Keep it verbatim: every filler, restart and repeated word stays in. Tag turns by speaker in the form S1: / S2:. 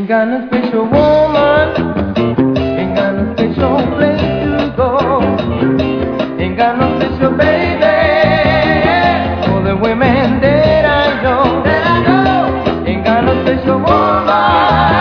S1: Ain't got no special woman, ain't got no special place to go, ain't got no special baby for the women that I know, that I know. Ain't got no special woman.